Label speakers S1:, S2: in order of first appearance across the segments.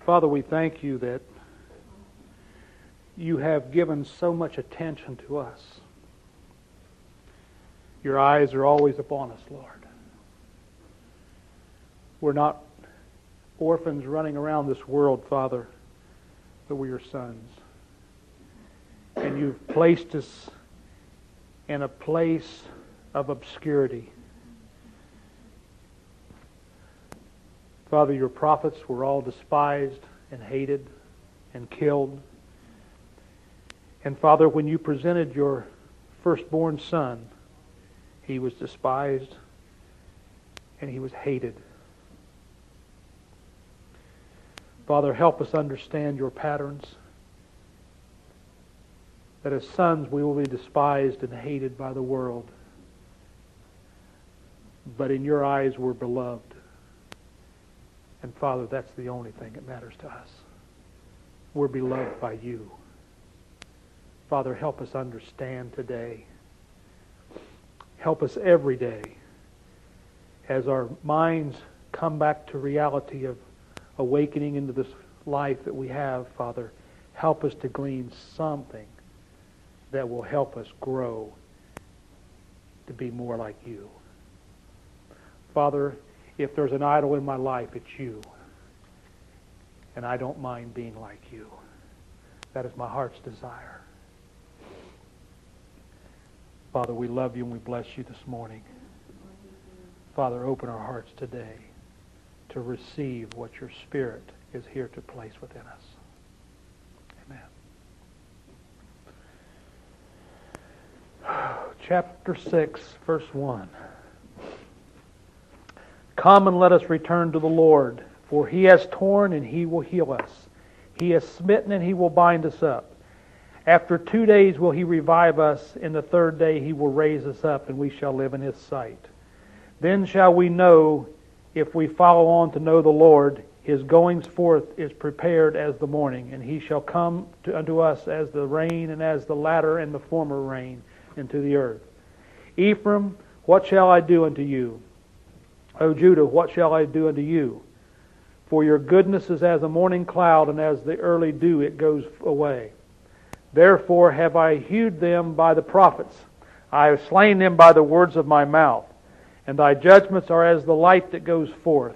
S1: Father, we thank you that you have given so much attention to us. Your eyes are always upon us, Lord. We're not orphans running around this world, Father, but we're your sons. And you've placed us in a place of obscurity. Father, your prophets were all despised and hated and killed. And Father, when you presented your firstborn son, he was despised and he was hated. Father, help us understand your patterns, that as sons we will be despised and hated by the world, but in your eyes we're beloved. And Father, that's the only thing that matters to us. We're beloved by you. Father, help us understand today. Help us every day as our minds come back to reality of awakening into this life that we have, Father. Help us to glean something that will help us grow to be more like you. Father, if there's an idol in my life, it's you. And I don't mind being like you. That is my heart's desire. Father, we love you and we bless you this morning. Father, open our hearts today to receive what your Spirit is here to place within us. Amen. Chapter 6, verse 1. Come and let us return to the Lord, for he has torn and he will heal us. He has smitten and he will bind us up. After 2 days will he revive us. In the third day he will raise us up, and we shall live in his sight. Then shall we know, if we follow on to know the Lord, his goings forth is prepared as the morning, and he shall come unto us as the rain, and as the latter and the former rain into the earth. Ephraim, what shall I do unto you? O Judah, what shall I do unto you? For your goodness is as a morning cloud, and as the early dew it goes away. Therefore have I hewed them by the prophets. I have slain them by the words of my mouth. And thy judgments are as the light that goes forth.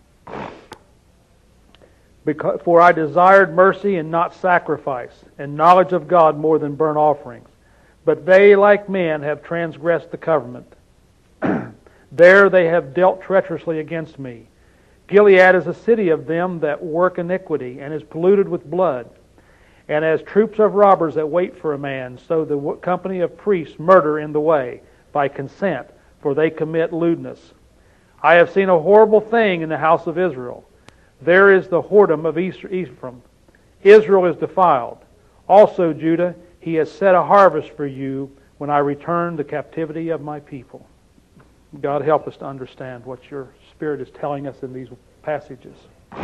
S1: For I desired mercy and not sacrifice, and knowledge of God more than burnt offerings. But they, like men, have transgressed the covenant. There they have dealt treacherously against me. Gilead is a city of them that work iniquity, and is polluted with blood. And as troops of robbers that wait for a man, so the company of priests murder in the way, by consent, for they commit lewdness. I have seen a horrible thing in the house of Israel. There is the whoredom of Ephraim. Israel is defiled. Also, Judah, he has set a harvest for you when I return the captivity of my people. God, help us to understand what your Spirit is telling us in these passages.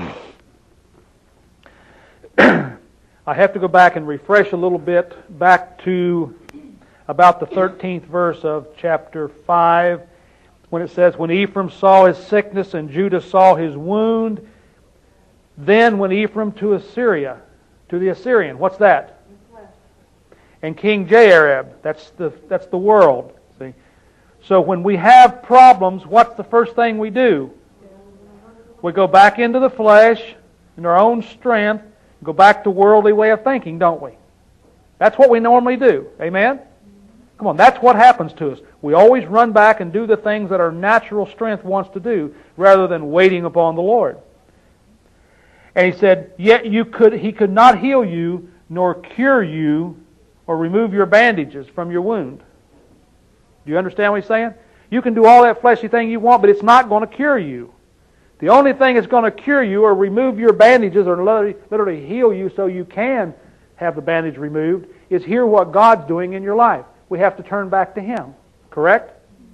S1: I have to go back and refresh a little bit back to about the 13th verse of chapter 5, when it says, when Ephraim saw his sickness and Judah saw his wound, then went Ephraim to Assyria, to the Assyrian. What's that? And King Jehoram, that's the world. See? So when we have problems, what's the first thing we do? We go back into the flesh, in our own strength, go back to worldly way of thinking, don't we? That's what we normally do. Amen? Come on, that's what happens to us. We always run back and do the things that our natural strength wants to do, rather than waiting upon the Lord. And he said, yet he could not heal you, nor cure you, or remove your bandages from your wound. Do you understand what he's saying? You can do all that fleshy thing you want, but it's not going to cure you. The only thing that's going to cure you or remove your bandages or literally heal you so you can have the bandage removed is hear what God's doing in your life. We have to turn back to Him. Correct?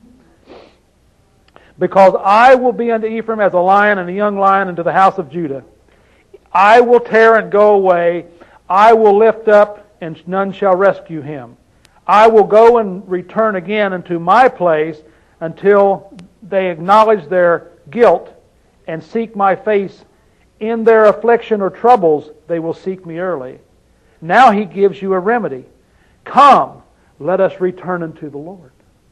S1: Because I will be unto Ephraim as a lion and a young lion unto the house of Judah. I will tear and go away. I will lift up and none shall rescue him. I will go and return again unto my place until they acknowledge their guilt and seek my face In their affliction or troubles, they will seek me early. Now He gives you a remedy. Come, let us return unto the Lord.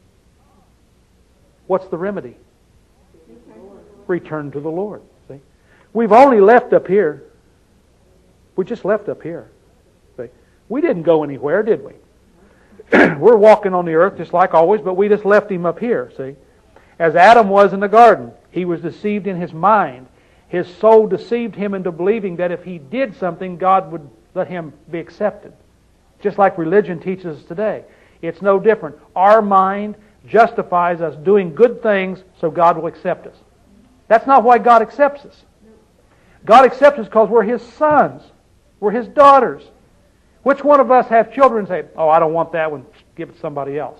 S1: What's the remedy? Return to the Lord. See? We've only left up here. We just left up here. See? We didn't go anywhere, did we? We're walking on the earth just like always, but we just left Him up here, see? As Adam was in the garden, he was deceived in his mind. His soul deceived him into believing that if he did something, God would let him be accepted. Just like religion teaches us today. It's no different. Our mind justifies us doing good things so God will accept us. That's not why God accepts us. God accepts us because we're His sons. We're His daughters. Which one of us have children and say, oh, I don't want that one, give it to somebody else?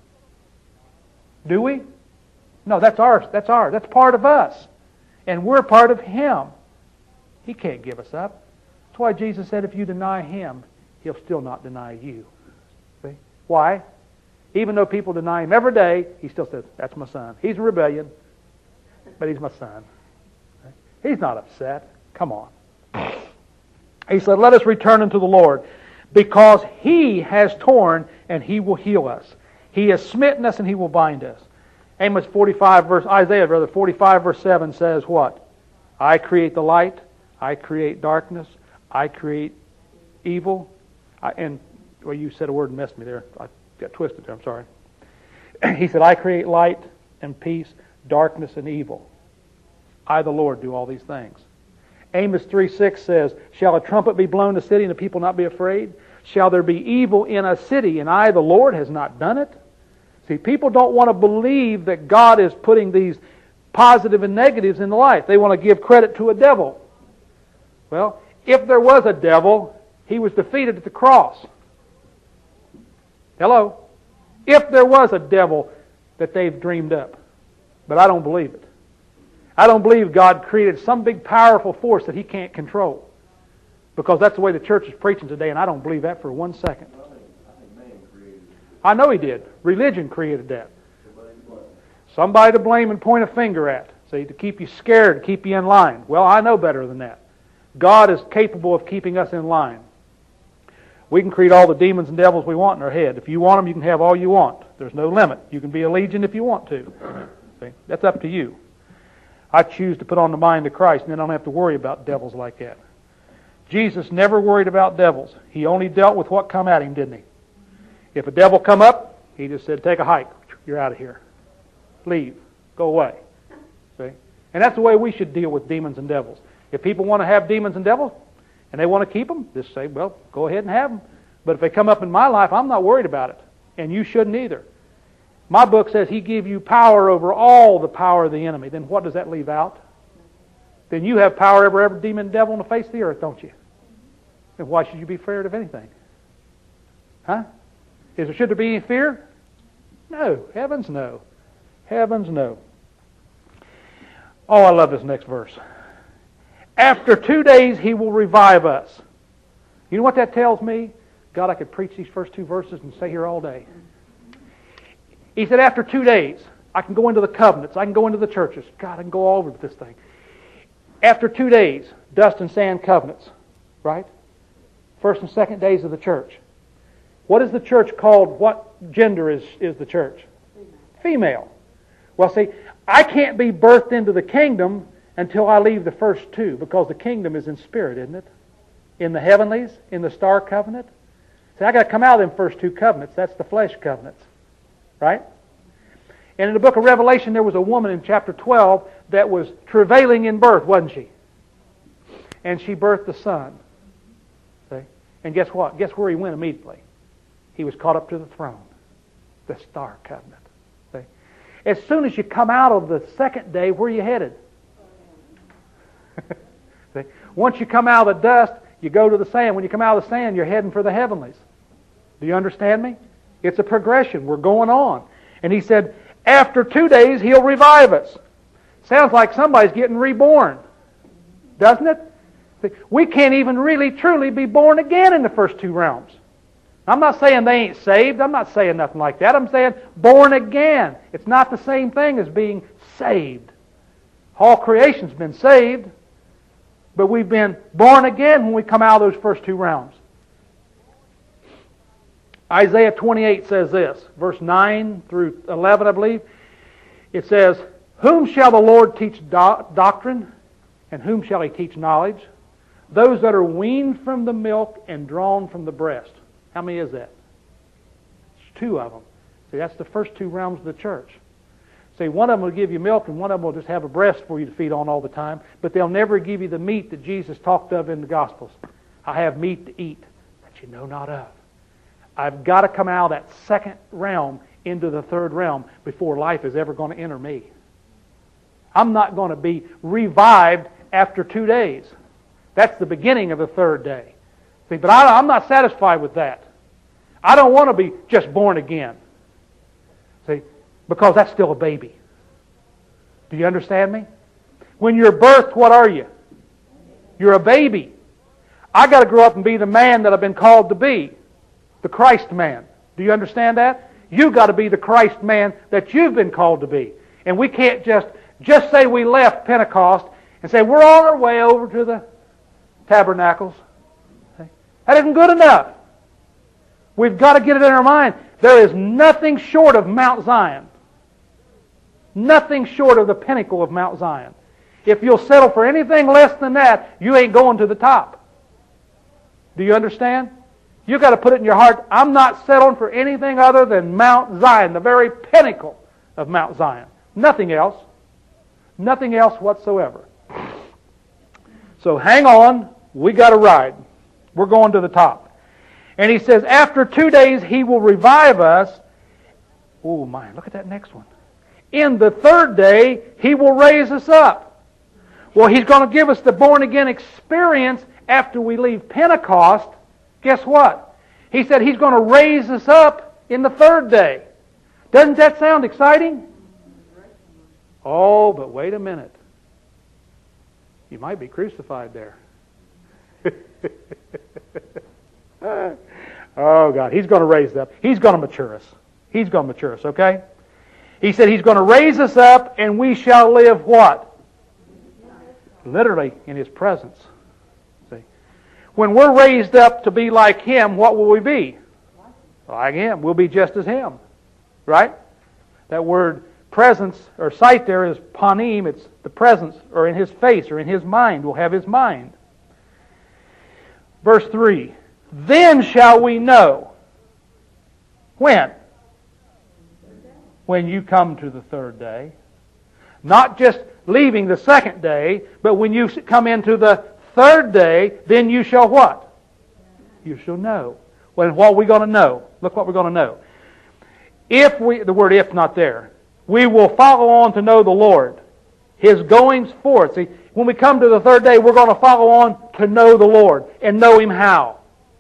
S1: Do we? No, that's ours. That's ours. That's part of us. And we're part of Him. He can't give us up. That's why Jesus said if you deny Him, He'll still not deny you. See? Why? Even though people deny Him every day, He still says, that's my son. He's in rebellion, but He's my son. He's not upset. Come on. He said, let us return unto the Lord, because He has torn and He will heal us. He has smitten us and He will bind us. Isaiah 45 verse 7 says what? I create the light, I create darkness, I create evil. You said a word and messed me there. I got twisted there, I'm sorry. He said, I create light and peace, darkness and evil. I, the Lord, do all these things. Amos 3:6 says, shall a trumpet be blown in the city and the people not be afraid? Shall there be evil in a city and I, the Lord, has not done it? See, people don't want to believe that God is putting these positive and negatives in life. They want to give credit to a devil. Well, if there was a devil, he was defeated at the cross. Hello? If there was a devil that they've dreamed up. But I don't believe it. I don't believe God created some big powerful force that He can't control. Because that's the way the church is preaching today, and I don't believe that for 1 second. I know He did. Religion created that. Somebody to blame and point a finger at. See, to keep you scared, to keep you in line. Well, I know better than that. God is capable of keeping us in line. We can create all the demons and devils we want in our head. If you want them, you can have all you want. There's no limit. You can be a legion if you want to. See, that's up to you. I choose to put on the mind of Christ, and then I don't have to worry about devils like that. Jesus never worried about devils. He only dealt with what come at Him, didn't He? If a devil come up, He just said, take a hike. You're out of here. Leave. Go away. See? And that's the way we should deal with demons and devils. If people want to have demons and devils, and they want to keep them, just say, well, go ahead and have them. But if they come up in my life, I'm not worried about it. And you shouldn't either. My book says He give you power over all the power of the enemy. Then what does that leave out? Then you have power over every demon and devil on the face of the earth, don't you? Then why should you be afraid of anything? Huh? Should there be any fear? No. Heavens no. Heavens no. Oh, I love this next verse. After 2 days He will revive us. You know what that tells me? God, I could preach these first 2 verses and stay here all day. He said after 2 days, I can go into the covenants, I can go into the churches. God, I can go all over with this thing. After 2 days, dust and sand covenants, right? First and second days of the church. What is the church called? What gender is the church? Female. Well, see, I can't be birthed into the kingdom until I leave the first 2, because the kingdom is in spirit, isn't it? In the heavenlies, in the star covenant. See, I got to come out of them first 2 covenants. That's the flesh covenants. Right? And in the book of Revelation, there was a woman in chapter 12 that was travailing in birth, wasn't she? And she birthed the son. See? And guess what? Guess where he went immediately? He was caught up to the throne. The star covenant. See? As soon as you come out of the second day, where are you headed? See? Once you come out of the dust, you go to the sand. When you come out of the sand, you're heading for the heavenlies. Do you understand me? It's a progression. We're going on. And He said, after 2 days, He'll revive us. Sounds like somebody's getting reborn. Doesn't it? We can't even really, truly be born again in the first 2 realms. I'm not saying they ain't saved. I'm not saying nothing like that. I'm saying born again. It's not the same thing as being saved. All creation's been saved. But we've been born again when we come out of those first two realms. Isaiah 28 says this, verse 9 through 11, I believe. It says, "Whom shall the Lord teach doctrine, and whom shall He teach knowledge? Those that are weaned from the milk and drawn from the breast." How many is that? It's two of them. See, that's the first two realms of the church. See, one of them will give you milk, and one of them will just have a breast for you to feed on all the time, but they'll never give you the meat that Jesus talked of in the Gospels. "I have meat to eat that you know not of." I've got to come out of that second realm into the third realm before life is ever going to enter me. I'm not going to be revived after 2 days. That's the beginning of the third day. See, but I'm not satisfied with that. I don't want to be just born again. See, because that's still a baby. Do you understand me? When you're birthed, what are you? You're a baby. I got to grow up and be the man that I've been called to be. The Christ man. Do you understand that? You've got to be the Christ man that you've been called to be. And we can't just say we left Pentecost and say we're on our way over to the tabernacles. That isn't good enough. We've got to get it in our mind. There is nothing short of Mount Zion. Nothing short of the pinnacle of Mount Zion. If you'll settle for anything less than that, you ain't going to the top. Do you understand? You've got to put it in your heart, I'm not settling for anything other than Mount Zion, the very pinnacle of Mount Zion. Nothing else. Nothing else whatsoever. So hang on, we got to ride. We're going to the top. And he says, after 2 days He will revive us. Oh my, look at that next one. In the third day, He will raise us up. Well, He's going to give us the born-again experience after we leave Pentecost. Guess what? He said He's going to raise us up in the third day. Doesn't that sound exciting? Oh, but wait a minute. You might be crucified there. Oh, God. He's going to raise us up. He's going to mature us. He's going to mature us, okay? He said He's going to raise us up and we shall live what? Literally in His presence. See? When we're raised up to be like Him, what will we be? Like Him. We'll be just as Him. Right? That word presence or sight there is panim. It's the presence or in His face or in His mind. We'll have His mind. Verse 3. Then shall we know. When? When you come to the third day. Not just leaving the second day, but when you come into the third day, then you shall what? You shall know. Well, what are we going to know? Look what we're going to know. If we, the word if not there, we will follow on to know the Lord. His goings forth. See, when we come to the third day, we're going to follow on to know the Lord. And know Him how?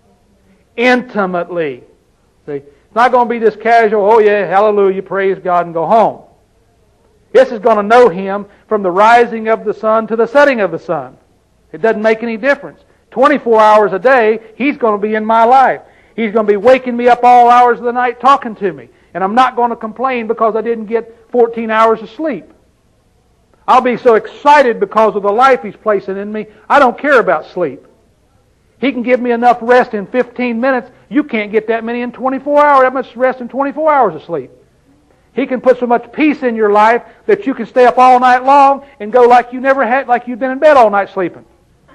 S1: Intimately. See, it's not going to be this casual, oh yeah, hallelujah, praise God, and go home. This is going to know Him from the rising of the sun to the setting of the sun. It doesn't make any difference. 24 hours a day, He's going to be in my life. He's going to be waking me up all hours of the night talking to me. And I'm not going to complain because I didn't get 14 hours of sleep. I'll be so excited because of the life He's placing in me, I don't care about sleep. He can give me enough rest in 15 minutes. You can't get that many in 24 hours, that much rest in 24 hours of sleep. He can put so much peace in your life that you can stay up all night long and go like you never had, like you've been in bed all night sleeping.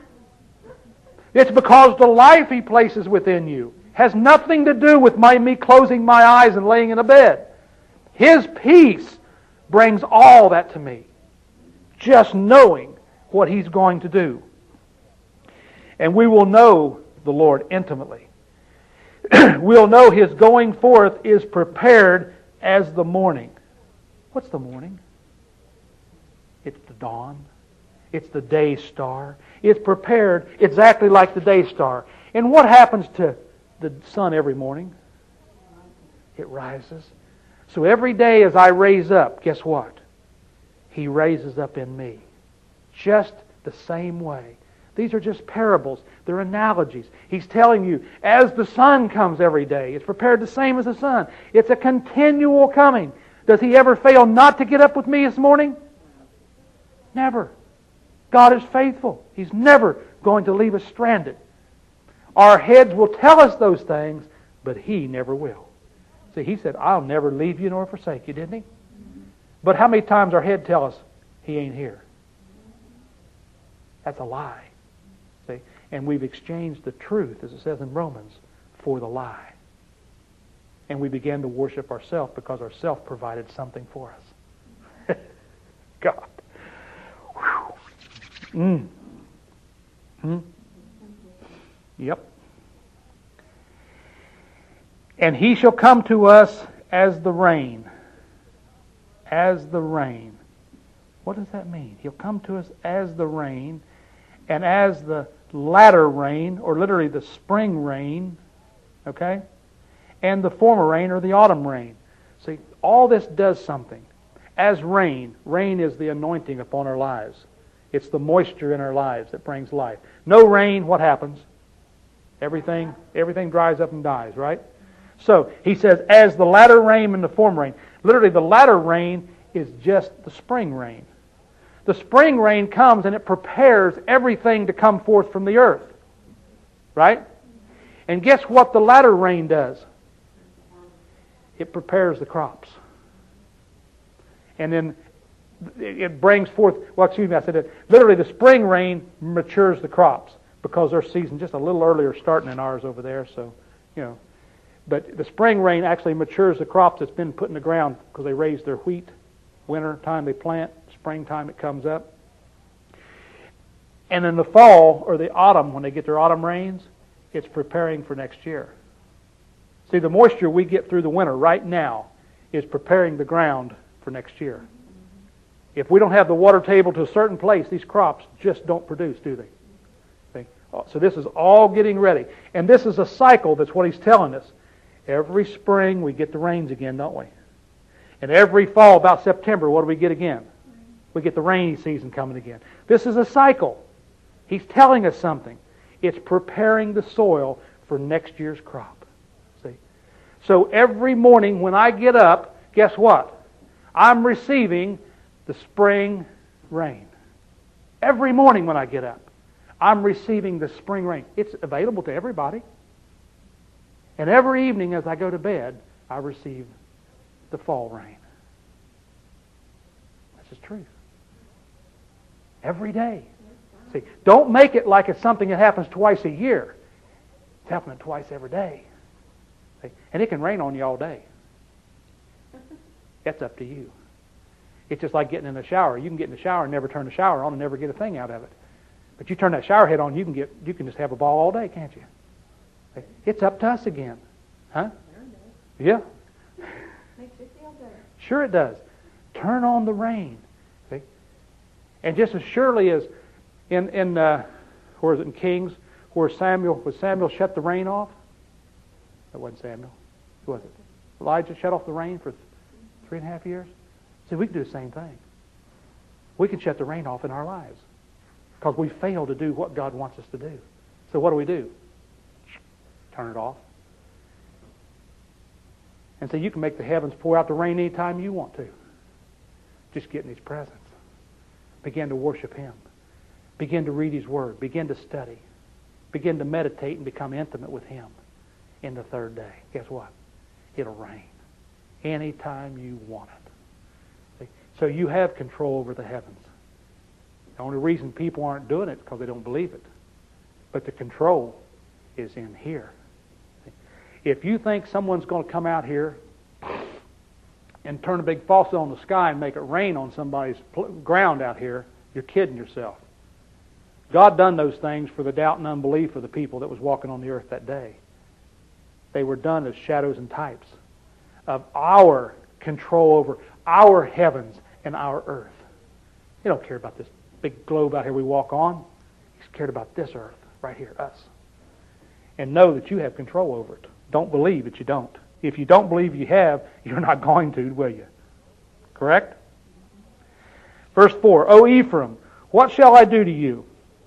S1: It's because the life He places within you has nothing to do with me closing my eyes and laying in a bed. His peace brings all that to me. Just knowing what He's going to do. And we will know the Lord intimately. We'll know His going forth is prepared as the morning. What's the morning? It's the dawn. It's the day star. It's prepared exactly like the day star. And what happens to the sun every morning? It rises. So every day as I raise up, guess what? He raises up in me. Just the same way. These are just parables. They're analogies. He's telling you, as the sun comes every day, it's prepared the same as the sun. It's a continual coming. Does He ever fail not to get up with me this morning? Never. God is faithful. He's never going to leave us stranded. Our heads will tell us those things, but He never will. See, He said, I'll never leave you nor forsake you, didn't He? But how many times our head tell us He ain't here? That's a lie. See? And we've exchanged the truth, as it says in Romans, for the lie. And we began to worship ourselves because ourself provided something for us. God. Whew. Yep. And He shall come to us as the rain. As the rain. What does that mean? He'll come to us as the rain, and as the latter rain, or literally the spring rain, okay? And the former rain, or the autumn rain. See, all this does something. As rain, rain is the anointing upon our lives. It's the moisture in our lives that brings life. No rain, what happens? Everything dries up and dies, right? So, He says, as the latter rain and the former rain. Literally, the latter rain is just the spring rain. The spring rain comes and it prepares everything to come forth from the earth. Right? And guess what the latter rain does? It prepares the crops. And then it brings forth, I said it. Literally, the spring rain matures the crops because their season just a little earlier starting than ours over there. So, but the spring rain actually matures the crops that's been put in the ground because they raise their wheat. Winter time they plant, springtime it comes up. And in the fall or the autumn, when they get their autumn rains, it's preparing for next year. See, the moisture we get through the winter right now is preparing the ground for next year. If we don't have the water table to a certain place, these crops just don't produce, do they? See? So this is all getting ready. And this is a cycle, that's what He's telling us. Every spring we get the rains again, don't we? And every fall, about September, what do we get again? We get the rainy season coming again. This is a cycle. He's telling us something. It's preparing the soil for next year's crop. See? So every morning when I get up, guess what? I'm receiving the spring rain. Every morning when I get up, I'm receiving the spring rain. It's available to everybody. And every evening as I go to bed, I receive the fall rain. That's His truth. Every day. See, don't make it like it's something that happens twice a year. It's happening twice every day. See? And it can rain on you all day. It's up to you. It's just like getting in the shower. You can get in the shower and never turn the shower on and never get a thing out of it. But you turn that shower head on, you can just have a ball all day, can't you? See? It's up to us again. Huh? Yeah.
S2: Makes you feel better.
S1: Sure it does. Turn on the rain. See? And just as surely as in where is it, in Kings, where Samuel shut the rain off? That wasn't Samuel. Who was it? Elijah shut off the rain for 3.5 years? See, we can do the same thing. We can shut the rain off in our lives because we fail to do what God wants us to do. So what do? Turn it off. And so you can make the heavens pour out the rain anytime you want to. Just get in His presence. Begin to worship Him. Begin to read His Word. Begin to study. Begin to meditate and become intimate with Him. In the third day, guess what? It'll rain. Anytime you want it. See? So you have control over the heavens. The only reason people aren't doing it is because they don't believe it. But the control is in here. If you think someone's going to come out here and turn a big faucet on the sky and make it rain on somebody's ground out here, you're kidding yourself. God done those things for the doubt and unbelief of the people that was walking on the earth that day. They were done as shadows and types of our control over our heavens and our earth. He don't care about this big globe out here we walk on. He's cared about this earth right here, us. And know that you have control over it. Don't believe that you don't. If you don't believe you have, you're not going to, will you? Correct? Verse 4, O Ephraim, what shall I do to you?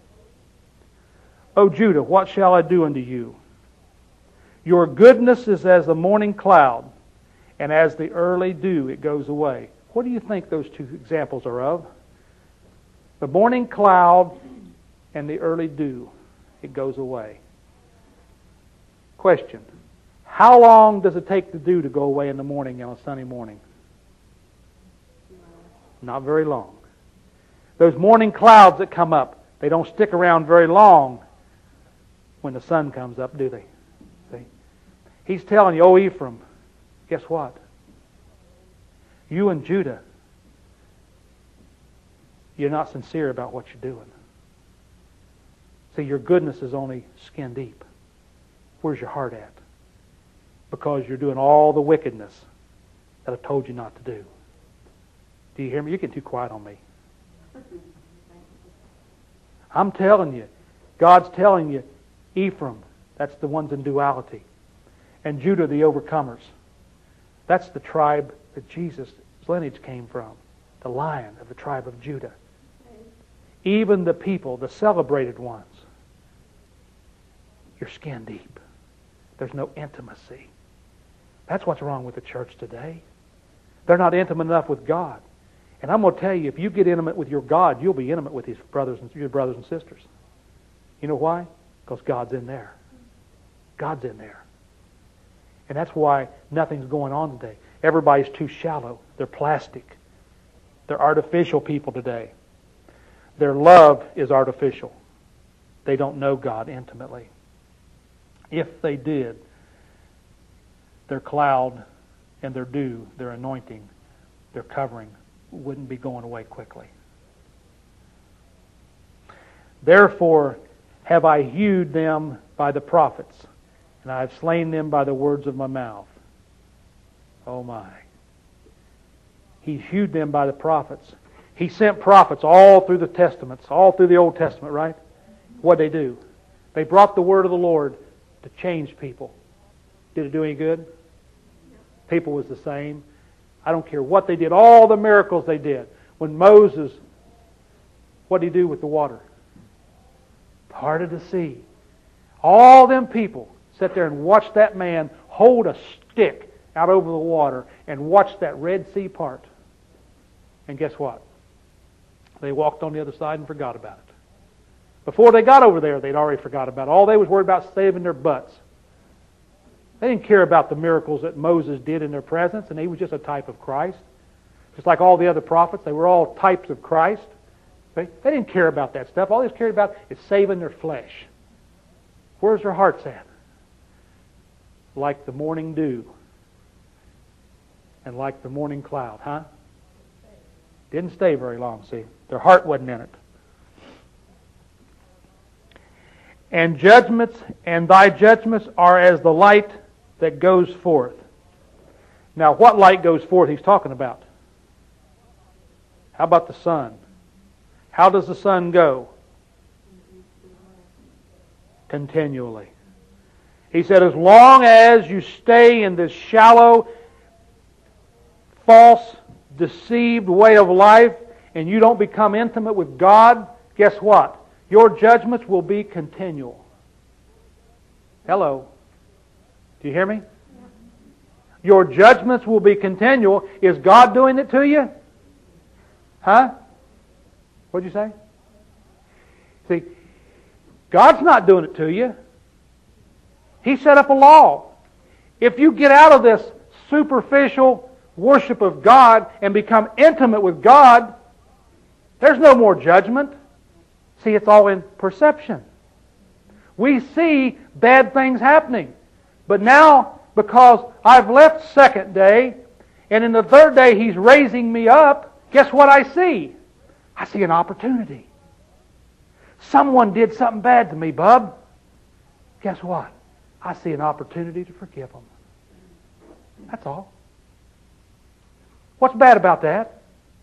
S1: O Judah, what shall I do unto you? Your goodness is as the morning cloud, and as the early dew it goes away. What do you think those two examples are of? The morning cloud and the early dew, it goes away. Question. How long does it take the dew to go away in the morning on a sunny morning? Not very long. Those morning clouds that come up, they don't stick around very long when the sun comes up, do they? See? He's telling you, oh Ephraim, guess what? You and Judah, you're not sincere about what you're doing. See, your goodness is only skin deep. Where's your heart at? Because you're doing all the wickedness that I've told you not to do. Do you hear me? You're getting too quiet on me. I'm telling you, God's telling you, Ephraim, that's the ones in duality. And Judah, the overcomers. That's the tribe that Jesus' lineage came from. The Lion of the tribe of Judah. Even the people, the celebrated ones, you're skin deep. There's no intimacy. That's what's wrong with the church today. They're not intimate enough with God. And I'm going to tell you, if you get intimate with your God, you'll be intimate with your brothers and sisters. You know why? Because God's in there. God's in there. And that's why nothing's going on today. Everybody's too shallow. They're plastic. They're artificial people today. Their love is artificial. They don't know God intimately. If they did, their cloud and their dew, their anointing, their covering wouldn't be going away quickly. Therefore have I hewed them by the prophets, and I have slain them by the words of my mouth. Oh my. He hewed them by the prophets. He sent prophets all through the Testaments, all through the Old Testament, right? What'd they do? They brought the word of the Lord to change people. Did it do any good? People was the same. I don't care what they did. All the miracles they did. When Moses, what did he do with the water? Parted the sea. All them people sat there and watched that man hold a stick out over the water and watch that Red Sea part. And guess what? They walked on the other side and forgot about it. Before they got over there, they'd already forgot about it. All they was worried about saving their butts. They didn't care about the miracles that Moses did in their presence, and he was just a type of Christ. Just like all the other prophets, they were all types of Christ. They didn't care about that stuff. All they cared about is saving their flesh. Where's their hearts at? Like the morning dew and like the morning cloud, huh? Didn't stay very long, see. Their heart wasn't in it. And judgments, and thy judgments are as the light that goes forth. Now, what light goes forth he's talking about? How about the sun? How does the sun go? Continually. He said, as long as you stay in this shallow, false, deceived way of life, and you don't become intimate with God, guess what? Your judgments will be continual. Hello. Do you hear me? Your judgments will be continual. Is God doing it to you? Huh? What'd you say? See, God's not doing it to you. He set up a law. If you get out of this superficial worship of God and become intimate with God, there's no more judgment. See, it's all in perception. We see bad things happening. But now, because I've left second day, and in the third day He's raising me up, guess what I see? I see an opportunity. Someone did something bad to me, bub. Guess what? I see an opportunity to forgive them. That's all. What's bad about that?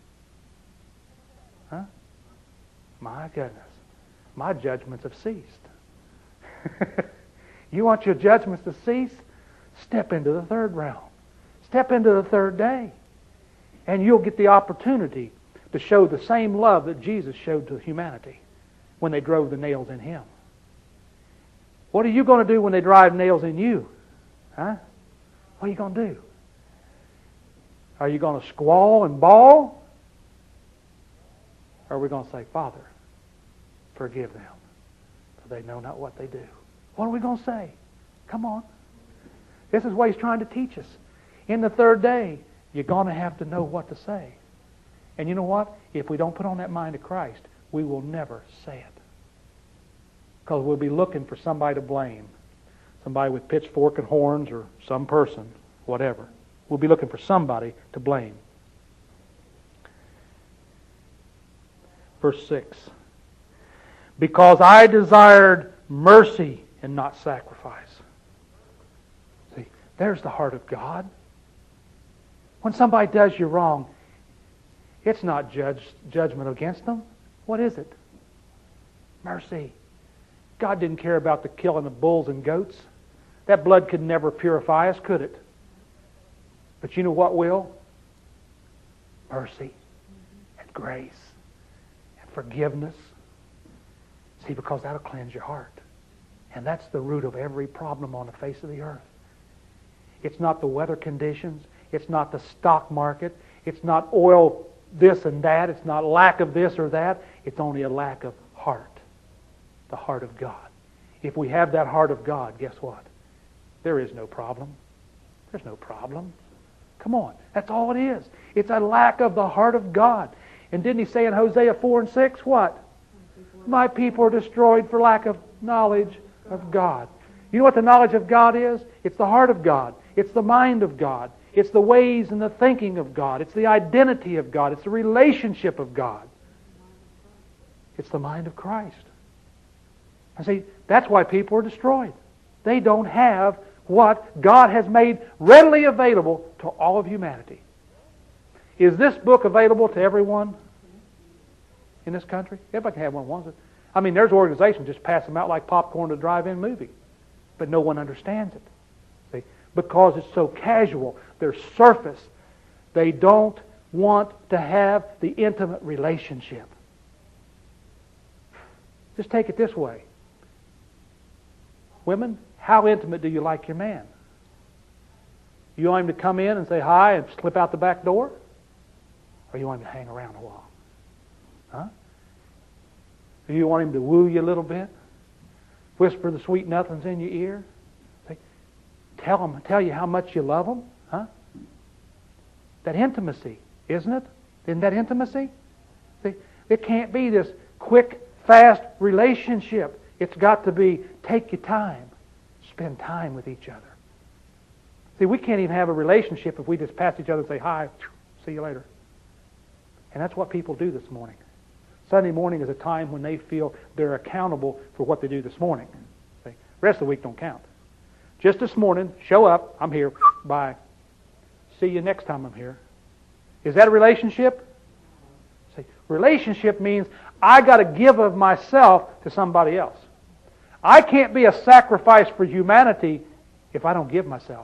S1: Huh? My goodness. My judgments have ceased. You want your judgments to cease? Step into the third realm. Step into the third day. And you'll get the opportunity to show the same love that Jesus showed to humanity when they drove the nails in Him. What are you going to do when they drive nails in you? Huh? What are you going to do? Are you going to squall and bawl? Or are we going to say, Father, forgive them, for they know not what they do? What are we going to say? Come on. This is what He's trying to teach us. In the third day, you're going to have to know what to say. And you know what? If we don't put on that mind of Christ, we will never say it. Because we'll be looking for somebody to blame. Somebody with pitchfork and horns, or some person, whatever. We'll be looking for somebody to blame. Verse 6. Because I desired mercy and not sacrifice. See, there's the heart of God. When somebody does you wrong, it's not judgment against them. What is it? Mercy. God didn't care about the killing of bulls and goats. That blood could never purify us, could it? But you know what will? Mercy and grace and forgiveness. See, because that'll cleanse your heart. And that's the root of every problem on the face of the earth. It's not the weather conditions. It's not the stock market. It's not oil this and that. It's not lack of this or that. It's only a lack of heart. The heart of God. If we have that heart of God, guess what? There is no problem. There's no problem. Come on. That's all it is. It's a lack of the heart of God. And didn't He say in Hosea 4 and 6, what? My people are destroyed for lack of knowledge of God. You know what the knowledge of God is? It's the heart of God. It's the mind of God. It's the ways and the thinking of God. It's the identity of God. It's the relationship of God. It's the mind of Christ. I see, that's why people are destroyed. They don't have what God has made readily available to all of humanity. Is this book available to everyone in this country? Everybody can have one, wants it. I mean, there's organizations just pass them out like popcorn to a drive-in movie. But no one understands it. See? Because it's so casual. They're surface. They don't want to have the intimate relationship. Just take it this way. Women, how intimate do you like your man? You want him to come in and say hi and slip out the back door? Or you want him to hang around a while? Huh? Do you want him to woo you a little bit? Whisper the sweet nothings in your ear? Say, tell you how much you love him? Huh? That intimacy, isn't it? Isn't that intimacy? See, it can't be this quick, fast relationship. It's got to be, take your time. Spend time with each other. See, we can't even have a relationship if we just pass each other and say, hi, see you later. And that's what people do this morning. Sunday morning is a time when they feel they're accountable for what they do this morning. See, the rest of the week don't count. Just this morning, show up, I'm here, bye. See you next time I'm here. Is that a relationship? See, relationship means I got to give of myself to somebody else. I can't be a sacrifice for humanity if I don't give myself.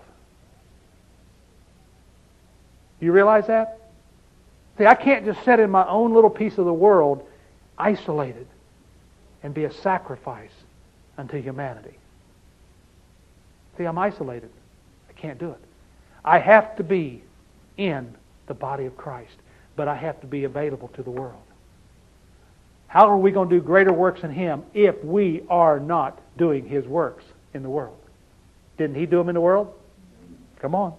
S1: Do you realize that? See, I can't just sit in my own little piece of the world, isolated, and be a sacrifice unto humanity. See, I'm isolated. I can't do it. I have to be in the body of Christ, but I have to be available to the world. How are we going to do greater works in Him if we are not doing His works in the world? Didn't He do them in the world? Come on.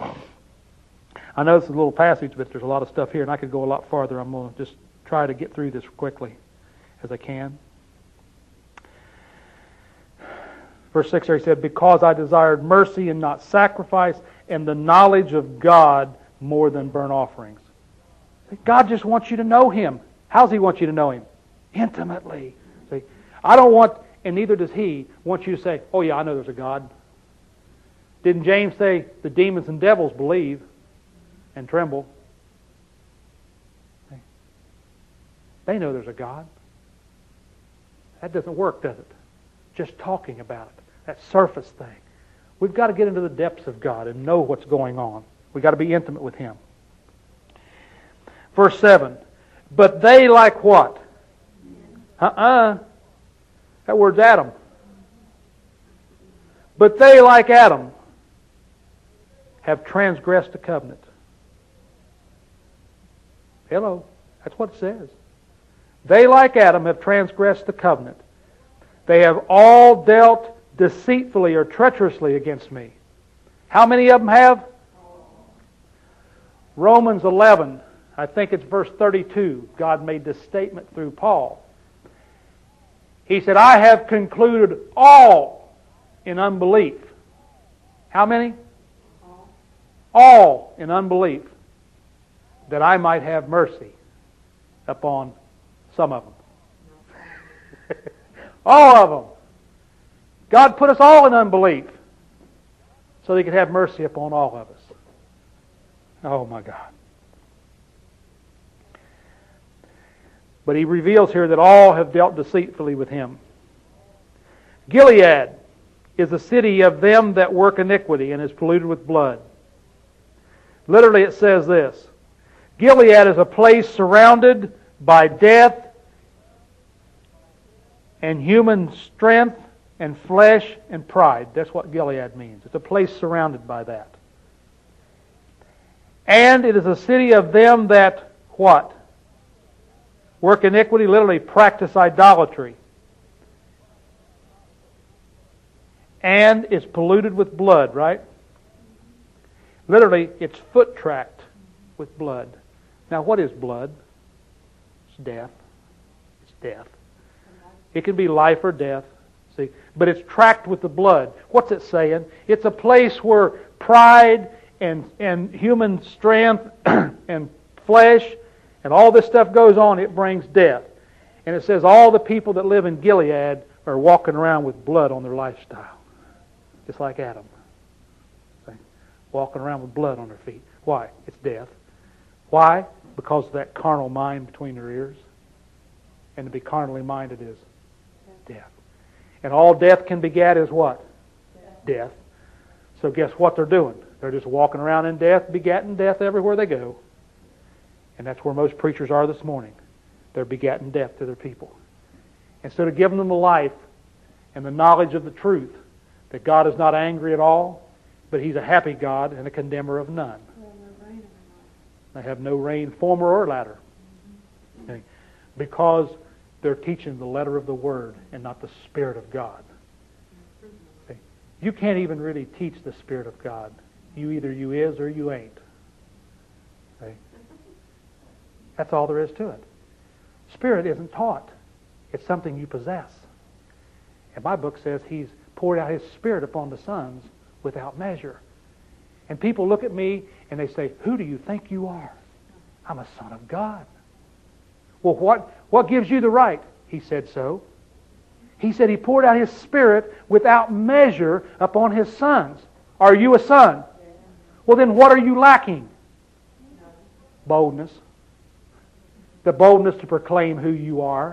S1: I know this is a little passage, but there's a lot of stuff here, and I could go a lot farther. I'm going to just try to get through this quickly as I can. Verse 6 there He said, because I desired mercy and not sacrifice, and the knowledge of God more than burnt offerings. God just wants you to know Him. How does He want you to know Him? Intimately. See, I don't want, and neither does He, want you to say, oh yeah, I know there's a God. Didn't James say the demons and devils believe and tremble? They know there's a God. That doesn't work, does it? Just talking about it. That surface thing. We've got to get into the depths of God and know what's going on. We've got to be intimate with Him. Verse 7. But they like what? That word's Adam. But they like Adam have transgressed the covenant. Hello. That's what it says. They, like Adam, have transgressed the covenant. They have all dealt deceitfully or treacherously against me. How many of them have? Romans 11, I think it's verse 32. God made this statement through Paul. He said, I have concluded all in unbelief. How many? All in unbelief, that I might have mercy upon some of them. All of them. God put us all in unbelief so He could have mercy upon all of us. Oh my God. But He reveals here that all have dealt deceitfully with Him. Gilead is the city of them that work iniquity and is polluted with blood. Literally it says this: Gilead is a place surrounded by death and human strength and flesh and pride. That's what Gilead means. It's a place surrounded by that. And it is a city of them that, what? Work iniquity, literally practice idolatry. And is polluted with blood, right? Literally, it's foot-tracked with blood. Now, what is blood? It's death. It's death. It can be life or death. See, but it's tracked with the blood. What's it saying? It's a place where pride and human strength and flesh and all this stuff goes on. It brings death. And it says all the people that live in Gilead are walking around with blood on their lifestyle. Just like Adam. See? Walking around with blood on their feet. Why? It's death. Why? Because of that carnal mind between their ears. And to be carnally minded is death. And all death can beget is what? Death. So guess what they're doing? They're just walking around in death, begetting death everywhere they go. And that's where most preachers are this morning. They're begetting death to their people. Instead of giving them the life and the knowledge of the truth, that God is not angry at all, but He's a happy God and a condemner of none. They have no rain, former or latter. Okay? Because they're teaching the letter of the Word and not the Spirit of God. Okay? You can't even really teach the Spirit of God. You either you is or you ain't. Okay? That's all there is to it. Spirit isn't taught. It's something you possess. And my book says He's poured out His Spirit upon the sons without measure. And people look at me and they say, who do you think you are? I'm a son of God. Well, what gives you the right? He said so. He said He poured out His Spirit without measure upon His sons. Are you a son? Well, then what are you lacking? Boldness. The boldness to proclaim who you are.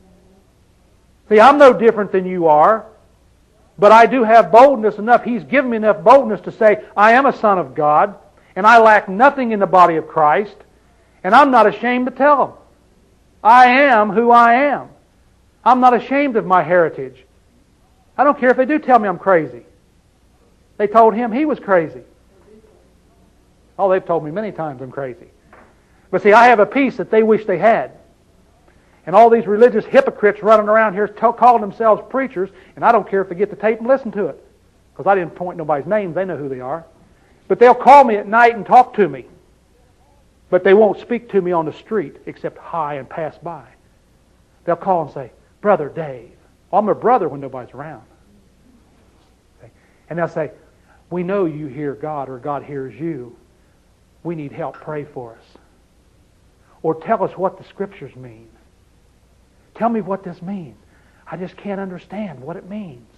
S1: See, I'm no different than you are. But I do have boldness enough. He's given me enough boldness to say, I am a son of God, and I lack nothing in the body of Christ, and I'm not ashamed to tell them. I am who I am. I'm not ashamed of my heritage. I don't care if they do tell me I'm crazy. They told him he was crazy. Oh, they've told me many times I'm crazy. But see, I have a peace that they wish they had. And all these religious hypocrites running around here calling themselves preachers, and I don't care if they get the tape and listen to it. Because I didn't point nobody's names, they know who they are. But they'll call me at night and talk to me. But they won't speak to me on the street except hi and pass by. They'll call and say, Brother Dave. Well, I'm a brother when nobody's around. Okay. And they'll say, we know you hear God or God hears you. We need help, pray for us. Or tell us what the Scriptures mean. Tell me what this means. I just can't understand what it means.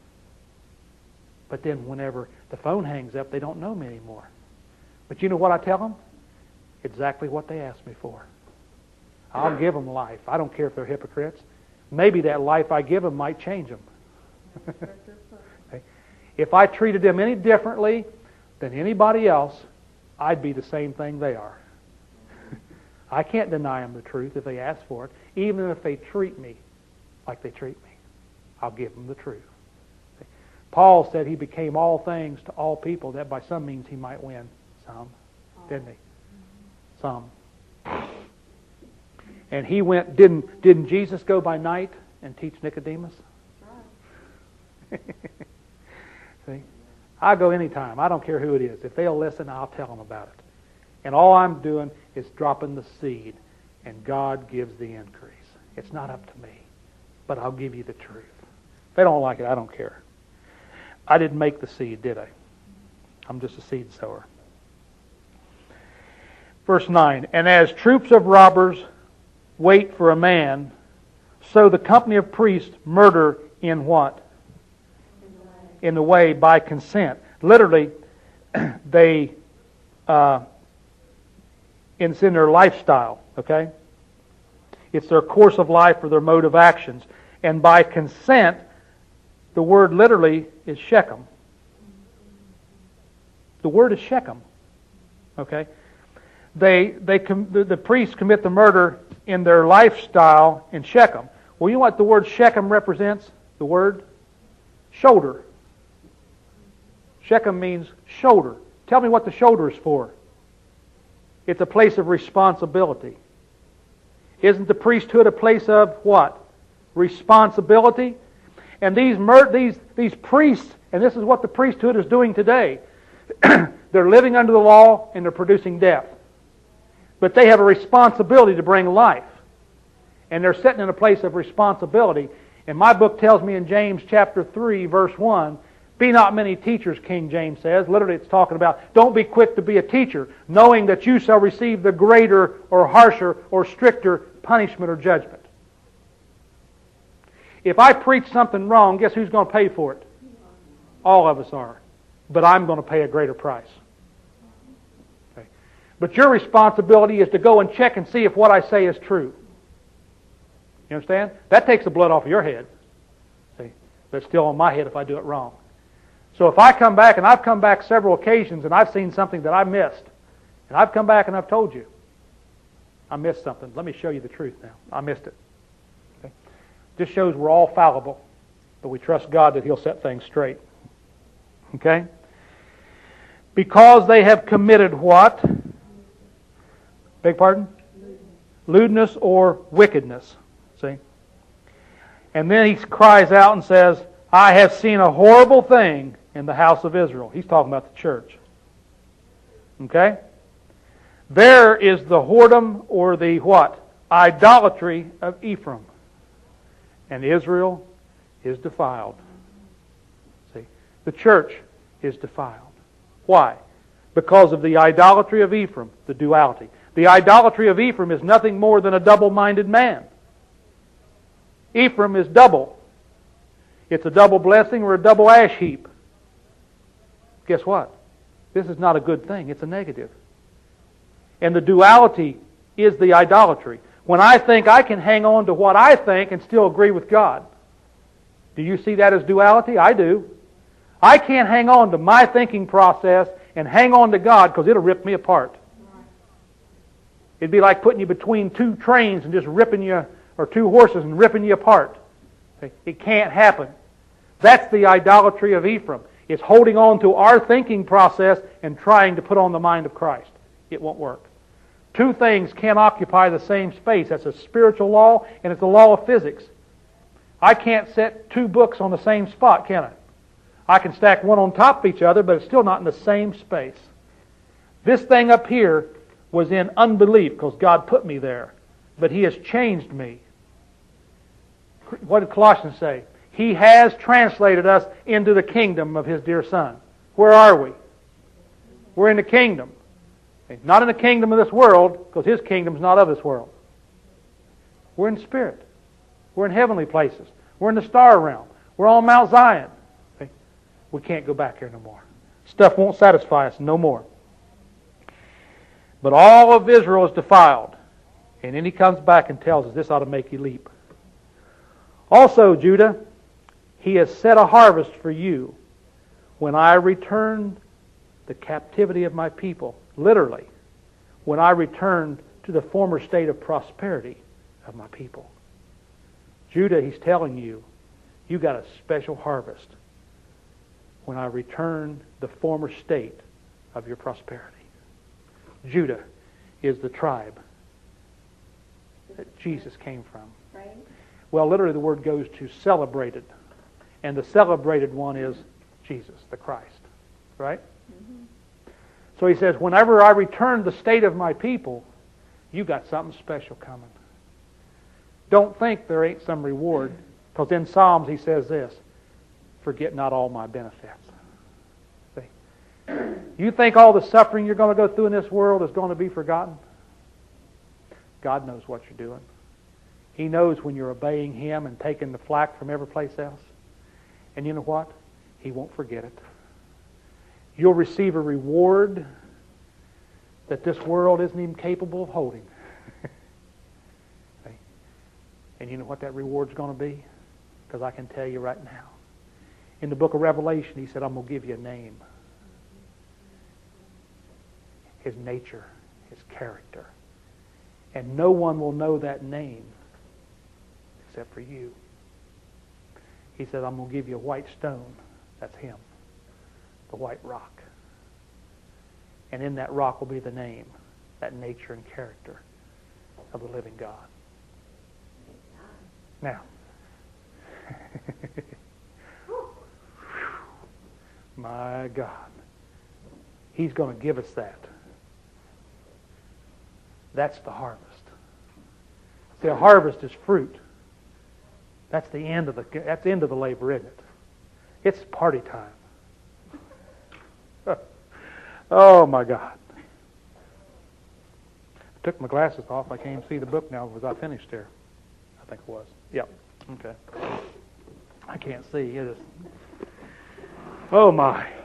S1: But then whenever the phone hangs up, they don't know me anymore. But you know what I tell them? Exactly what they asked me for. I'll give them life. I don't care if they're hypocrites. Maybe that life I give them might change them. Okay. If I treated them any differently than anybody else, I'd be the same thing they are. I can't deny them the truth if they ask for it. Even if they treat me like they treat me, I'll give them the truth. Paul said he became all things to all people that by some means he might win some. Didn't he? Some. And he went, didn't Jesus go by night and teach Nicodemus? See? I go anytime. I don't care who it is. If they'll listen, I'll tell them about it. And all I'm doing is dropping the seed, and God gives the increase. It's not up to me, but I'll give you the truth. If they don't like it, I don't care. I didn't make the seed, did I? I'm just a seed sower. Verse 9, and as troops of robbers wait for a man, so the company of priests murder in what? In the way by consent. Literally, it's in their lifestyle, okay? It's their course of life or their mode of actions. And by consent, the word literally is Shechem. The word is Shechem, okay? The priests commit the murder in their lifestyle in Shechem. Well, you know what the word Shechem represents? The word? Shoulder. Shechem means shoulder. Tell me what the shoulder is for. It's a place of responsibility. Isn't the priesthood a place of what? Responsibility? And these priests, and this is what the priesthood is doing today, they're living under the law and they're producing death. But they have a responsibility to bring life. And they're sitting in a place of responsibility. And my book tells me in James chapter 3, verse 1, be not many teachers, King James says. Literally it's talking about, don't be quick to be a teacher, knowing that you shall receive the greater or harsher or stricter punishment or judgment. If I preach something wrong, guess who's going to pay for it? All of us are. But I'm going to pay a greater price. Okay. But your responsibility is to go and check and see if what I say is true. You understand? That takes the blood off of your head. See? But it's still on my head if I do it wrong. So if I come back, and I've come back several occasions, and I've seen something that I missed, and I've come back and I've told you, I missed something. Let me show you the truth now. I missed it. Okay? Just shows we're all fallible, but we trust God that He'll set things straight. Okay? Because they have committed what? Beg pardon? Lewdness or wickedness. See? And then he cries out and says, I have seen a horrible thing in the house of Israel. He's talking about the church. Okay? There is the whoredom or the what? Idolatry of Ephraim. And Israel is defiled. See? The church is defiled. Why? Because of the idolatry of Ephraim, the duality. The idolatry of Ephraim is nothing more than a double-minded man. Ephraim is double. It's a double blessing or a double ash heap. Guess what? This is not a good thing. It's a negative. And the duality is the idolatry. When I think I can hang on to what I think and still agree with God. Do you see that as duality? I do. I can't hang on to my thinking process and hang on to God because it'll rip me apart. It'd be like putting you between two trains and just ripping you, or two horses and ripping you apart. It can't happen. That's the idolatry of Ephraim. It's holding on to our thinking process and trying to put on the mind of Christ. It won't work. Two things can't occupy the same space. That's a spiritual law and it's a law of physics. I can't set two books on the same spot, can I? I can stack one on top of each other, but it's still not in the same space. This thing up here was in unbelief because God put me there. But He has changed me. What did Colossians say? He has translated us into the kingdom of His dear Son. Where are we? We're in the kingdom. Not in the kingdom of this world, because His kingdom is not of this world. We're in spirit. We're in heavenly places. We're in the star realm. We're on Mount Zion. We can't go back here no more. Stuff won't satisfy us no more. But all of Israel is defiled. And then He comes back and tells us, this ought to make you leap. Also, Judah, He has set a harvest for you when I return the captivity of my people. Literally, when I return to the former state of prosperity of my people. Judah, He's telling you, you got a special harvest when I return the former state of your prosperity. Judah is the tribe that Jesus came from.
S2: Right?
S1: Well, literally the word goes to celebrated. And the celebrated one is Jesus, the Christ. Right?
S2: Mm-hmm.
S1: So he says, whenever I return to the state of my people, you got something special coming. Don't think there ain't some reward. Because in Psalms he says this, forget not all my benefits. See? You think all the suffering you're going to go through in this world is going to be forgotten? God knows what you're doing. He knows when you're obeying Him and taking the flack from every place else. And you know what? He won't forget it. You'll receive a reward that this world isn't even capable of holding. And you know what that reward's going to be? Because I can tell you right now. In the book of Revelation, He said, I'm going to give you a name. His nature, His character. And no one will know that name except for you. He said, I'm going to give you a white stone. That's Him. The white rock. And in that rock will be the name, that nature and character of the living God. Now, my God, He's going to give us that. That's the harvest. See, a harvest is fruit. That's the end of the labor, isn't it? It's party time. Oh my God. I took my glasses off. I can't even see the book now. Was I finished there? I think it was. Yep. Okay. I can't see. It is. Oh my.